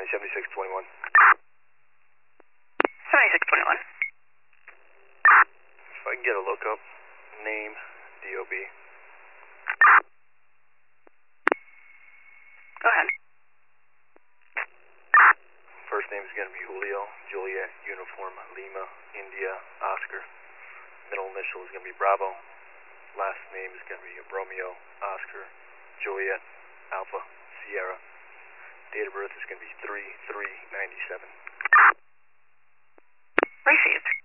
7621. 7621. If I can get a lookup, name, DOB. Go ahead. First name is going to be Julio, Juliet, Uniform, Lima, India, Oscar. Middle initial is going to be Bravo. Last name is going to be Romeo, Oscar, Juliet, Alpha, Sierra. Date of birth is going to be 3/3/97. Received.